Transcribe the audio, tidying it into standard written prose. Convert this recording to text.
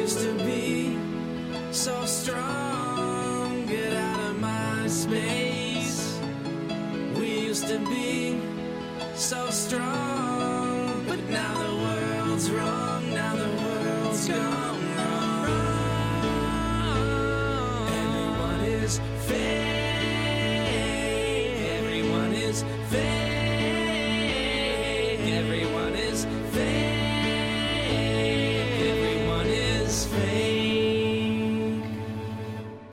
used to be so strong, get out of my space. We used to be so strong, but now the world's wrong, now the world's gone wrong. Everyone is fake, everyone is fake, everyone is fake, everyone is fake.